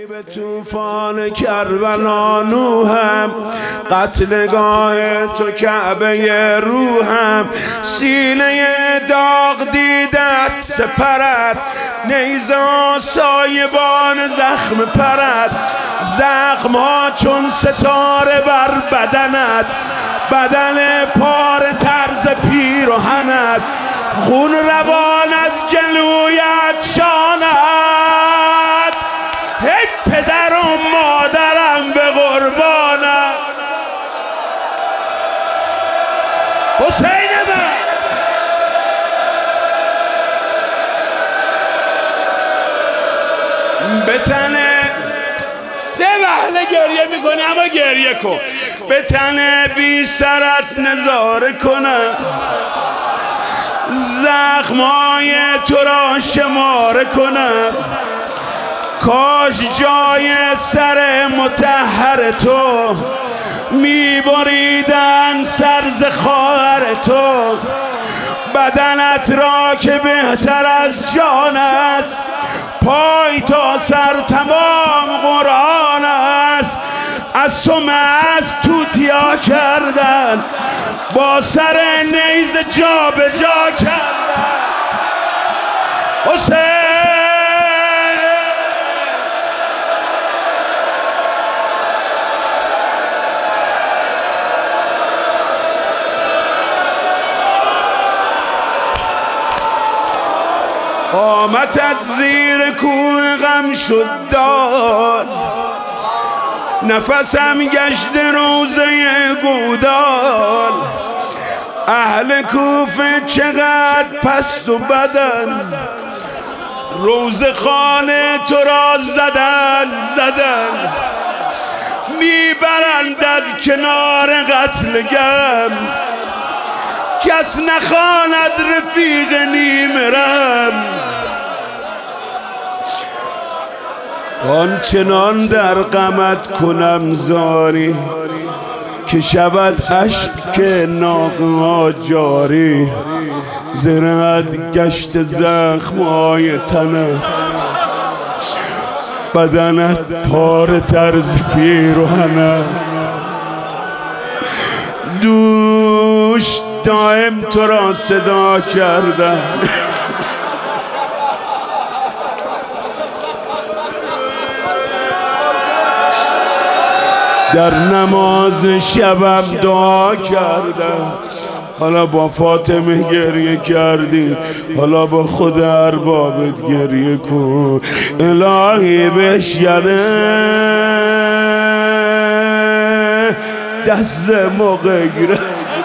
ای به طوفان کربلا نوحم، قتلگاه تو کعبه روحم، سینه داغ دیدت سپرد، نیزه سایبان زخم پرد، زخم ها چون ستاره بر بدنت، بدن پار طرز پیرهنت، خون روان از گلویت شانت، ای پدر و مادرم به قربانت. حسین من به تنه سه وهله گریه میکنه، اما گریه کن، به تنه بی سرت نظاره کنم، زخمای تو را شماره کنم، کاش جای سر مطهر تو میبریدن سر ز خواهر تو، بدنت را که بهتر از جان است، پای تا سر تمام قرآن است، از تو مست توتیا کردن، با سر نیزه جا به جا کردن. حسین قامتت زیر کوه غم شد داد، نفسم گشت روزه گودال، اهل کوفه چقدر پست و بدن، روزه خانه تو را زدن میبرند از کنار قتلگم، کس نخواند رفیق نیمرم، آنچنان در غمت کنم زاری، که شود اشک ناقها جاری، زرد گشت زخمای تنت، بدنت پار طرز پیرهنت، دوش دائم تو را صدا کردم، در نماز شبم دعا کردم، حالا با فاطمه گریه کردی، حالا با خود اربابت گریه کن، الهی بشکنه دست مغیره.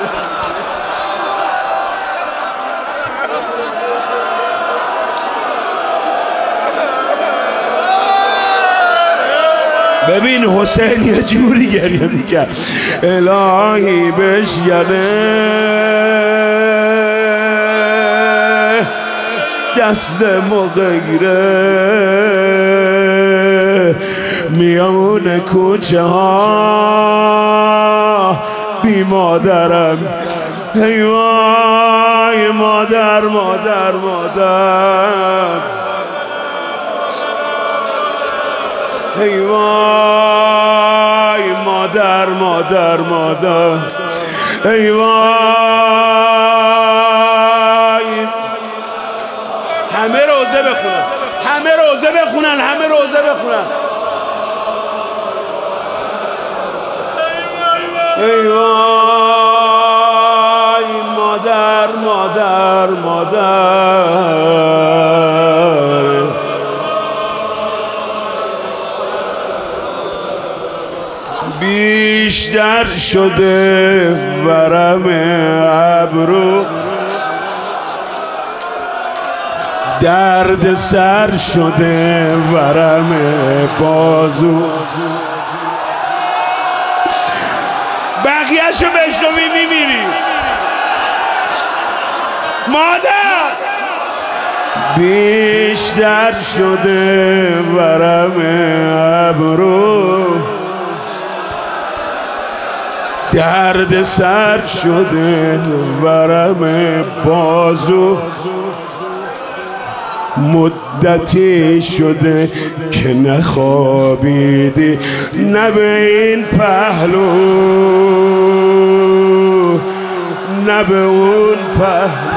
ببین حسین یه جوری گریه میکرد، الهی بشکنه دست مغیره، میان کوچه ها بی مادرم، ای وای مادر مادر مادر، ای وای مادر مادر مادر، ای وای. همه روزه بخونن، همه روزه بخونن، همه روزه بخونن. ای وای مادر مادر مادر، بیشتر شده ورم ابرو، درد سر شده ورم بازو، بقیه‌شو بشنوی میمیری مادر. بیشتر شده ورم ابرو، درد سر شده ورم بازو، مدتی شده که نخوابیدی، نه به این پهلو نه به اون پهلو.